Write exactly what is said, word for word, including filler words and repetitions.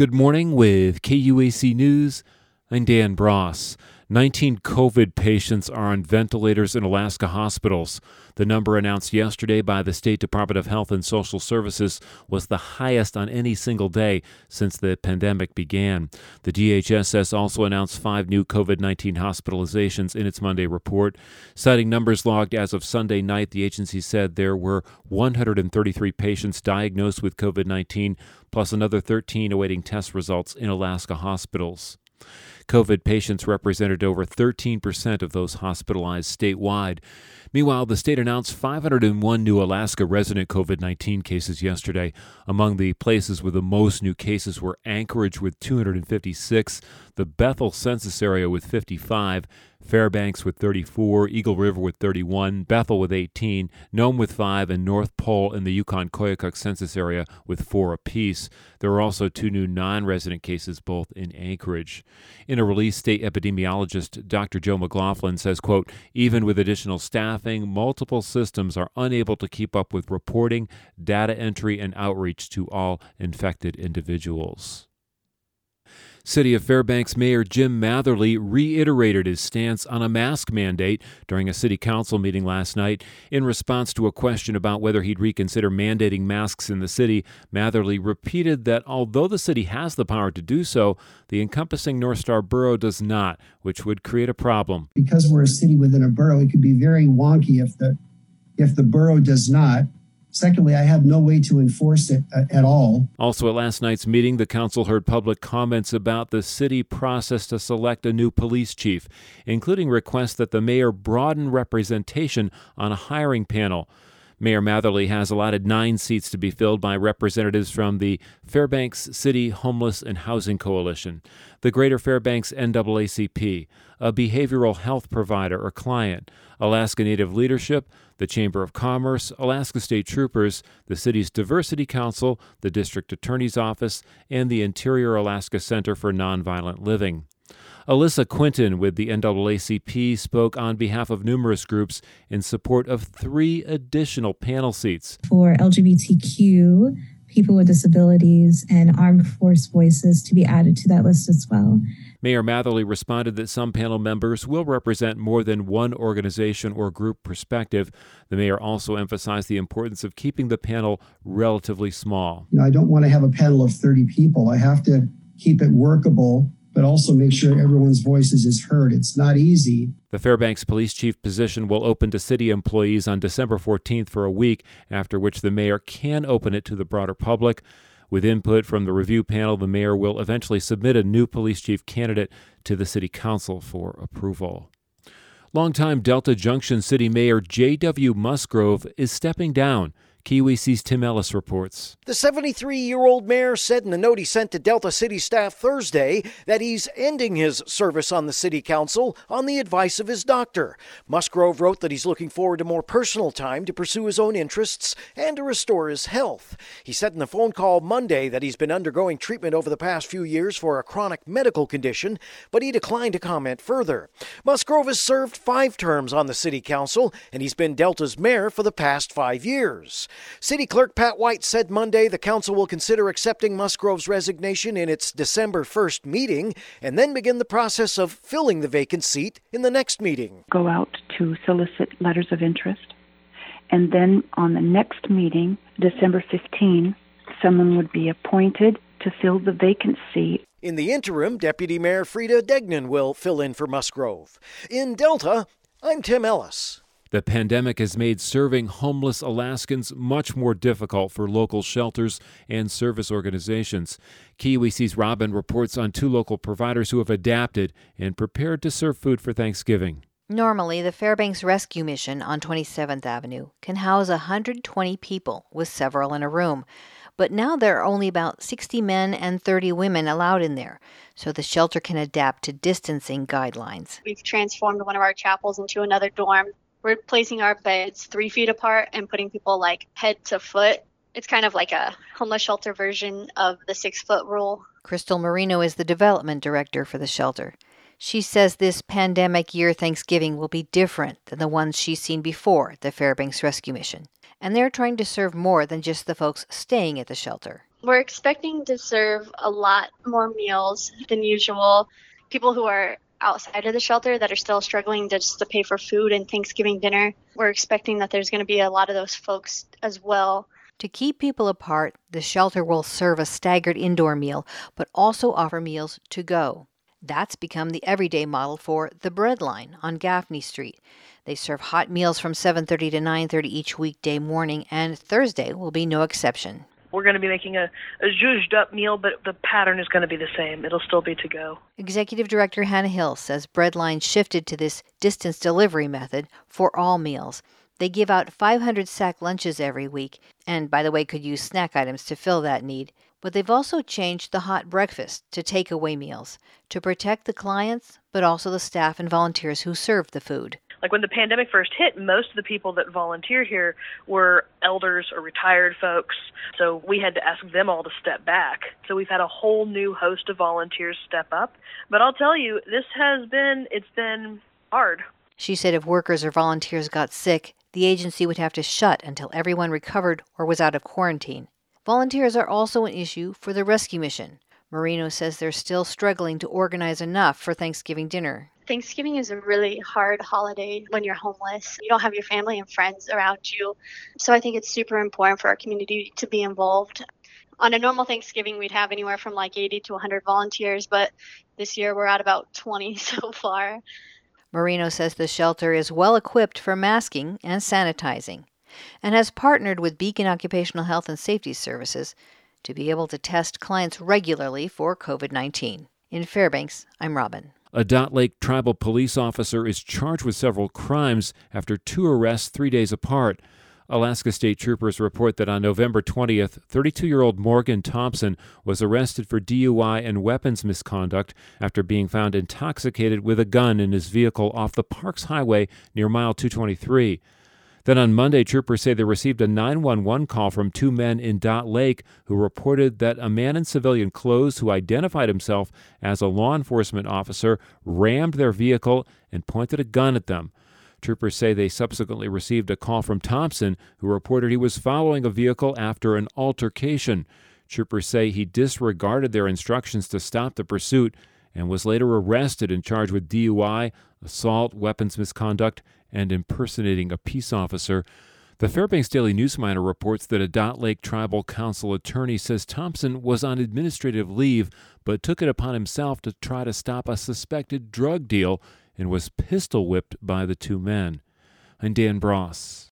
Good morning with K U A C News. I'm Dan Bross. nineteen COVID patients are on ventilators in Alaska hospitals. The number announced yesterday by the State Department of Health and Social Services was the highest on any single day since the pandemic began. The D H S S also announced five new COVID nineteen hospitalizations in its Monday report. Citing numbers logged as of Sunday night, the agency said there were one hundred thirty-three patients diagnosed with COVID nineteen, plus another thirteen awaiting test results in Alaska hospitals. COVID patients represented over thirteen percent of those hospitalized statewide. Meanwhile, the state announced five hundred one new Alaska resident COVID nineteen cases yesterday. Among the places with the most new cases were Anchorage with two hundred fifty-six, the Bethel census area with fifty-five, Fairbanks with thirty-four, Eagle River with thirty-one, Bethel with eighteen, Nome with five, and North Pole in the Yukon-Koyukuk census area with four apiece. There were also two new non-resident cases, both in Anchorage. In a release, state epidemiologist Doctor Joe McLaughlin says, quote, even with additional staffing, multiple systems are unable to keep up with reporting, data entry, and outreach to all infected individuals. City of Fairbanks Mayor Jim Matherly reiterated his stance on a mask mandate during a city council meeting last night. In response to a question about whether he'd reconsider mandating masks in the city, Matherly repeated that although the city has the power to do so, the encompassing North Star Borough does not, which would create a problem. Because we're a city within a borough, it could be very wonky if the if the borough does not. Secondly, I have no way to enforce it uh, at all. Also at last night's meeting, the council heard public comments about the city process to select a new police chief, including requests that the mayor broaden representation on a hiring panel. Mayor Matherly has allotted nine seats to be filled by representatives from the Fairbanks City Homeless and Housing Coalition, the Greater Fairbanks N double A C P, a behavioral health provider or client, Alaska Native Leadership, the Chamber of Commerce, Alaska State Troopers, the city's Diversity Council, the District Attorney's Office, and the Interior Alaska Center for Nonviolent Living. Alyssa Quinton with the N double A C P spoke on behalf of numerous groups in support of three additional panel seats. For L G B T Q, people with disabilities, and armed force voices to be added to that list as well. Mayor Matherly responded that some panel members will represent more than one organization or group perspective. The mayor also emphasized the importance of keeping the panel relatively small. You know, I don't want to have a panel of thirty people. I have to keep it workable, but also make sure everyone's voices is heard. It's not easy. The Fairbanks police chief position will open to city employees on December fourteenth for a week, after which the mayor can open it to the broader public. With input from the review panel, the mayor will eventually submit a new police chief candidate to the city council for approval. Longtime Delta Junction City Mayor J W Musgrove is stepping down. K U A C's Tim Ellis reports. The seventy-three-year-old mayor said in a note he sent to Delta City staff Thursday that he's ending his service on the city council on the advice of his doctor. Musgrove wrote that he's looking forward to more personal time to pursue his own interests and to restore his health. He said in a phone call Monday that he's been undergoing treatment over the past few years for a chronic medical condition, but he declined to comment further. Musgrove has served five terms on the city council, and he's been Delta's mayor for the past five years. City Clerk Pat White said Monday the council will consider accepting Musgrove's resignation in its December first meeting and then begin the process of filling the vacant seat in the next meeting. Go out to solicit letters of interest, and then on the next meeting, December fifteenth, someone would be appointed to fill the vacant seat. In the interim, Deputy Mayor Frida Degnan will fill in for Musgrove. In Delta, I'm Tim Ellis. The pandemic has made serving homeless Alaskans much more difficult for local shelters and service organizations. K U A C's Robin reports on two local providers who have adapted and prepared to serve food for Thanksgiving. Normally, the Fairbanks Rescue Mission on twenty-seventh Avenue can house one hundred twenty people, with several in a room. But now there are only about sixty men and thirty women allowed in there, so the shelter can adapt to distancing guidelines. We've transformed one of our chapels into another dorm. We're placing our beds three feet apart and putting people like head to foot. It's kind of like a homeless shelter version of the six-foot rule. Crystal Marino is the development director for the shelter. She says this pandemic year Thanksgiving will be different than the ones she's seen before at the Fairbanks Rescue Mission. And they're trying to serve more than just the folks staying at the shelter. We're expecting to serve a lot more meals than usual. People who are outside of the shelter that are still struggling to just to pay for food and Thanksgiving dinner, we're expecting that there's going to be a lot of those folks as well. To keep people apart, the shelter will serve a staggered indoor meal, but also offer meals to go. That's become the everyday model for the Bread Line on Gaffney Street. They serve hot meals from seven thirty to nine thirty each weekday morning, and Thursday will be no exception. We're going to be making a, a zhuzhed up meal, but the pattern is going to be the same. It'll still be to go. Executive Director Hannah Hill says Breadline shifted to this distance delivery method for all meals. They give out five hundred sack lunches every week, and by the way, could use snack items to fill that need. But they've also changed the hot breakfast to takeaway meals to protect the clients, but also the staff and volunteers who serve the food. Like when the pandemic first hit, most of the people that volunteered here were elders or retired folks. So we had to ask them all to step back. So we've had a whole new host of volunteers step up. But I'll tell you, this has been, it's been hard. She said if workers or volunteers got sick, the agency would have to shut until everyone recovered or was out of quarantine. Volunteers are also an issue for the rescue mission. Marino says they're still struggling to organize enough for Thanksgiving dinner. Thanksgiving is a really hard holiday when you're homeless. You don't have your family and friends around you. So I think it's super important for our community to be involved. On a normal Thanksgiving, we'd have anywhere from like eighty to one hundred volunteers, but this year we're at about twenty so far. Marino says the shelter is well equipped for masking and sanitizing and has partnered with Beacon Occupational Health and Safety Services to be able to test clients regularly for covid nineteen. In Fairbanks, I'm Robin. A Dot Lake tribal police officer is charged with several crimes after two arrests three days apart. Alaska State Troopers report that on November twentieth, thirty-two-year-old Morgan Thompson was arrested for D U I and weapons misconduct after being found intoxicated with a gun in his vehicle off the Parks Highway near mile two twenty-three. Then on Monday, troopers say they received a nine one one call from two men in Dot Lake who reported that a man in civilian clothes who identified himself as a law enforcement officer rammed their vehicle and pointed a gun at them. Troopers say they subsequently received a call from Thompson, who reported he was following a vehicle after an altercation. Troopers say he disregarded their instructions to stop the pursuit and was later arrested and charged with D U I, assault, weapons misconduct, and impersonating a peace officer. The Fairbanks Daily News Miner reports that a Dot Lake Tribal Council attorney says Thompson was on administrative leave but took it upon himself to try to stop a suspected drug deal and was pistol whipped by the two men. I'm Dan Bross.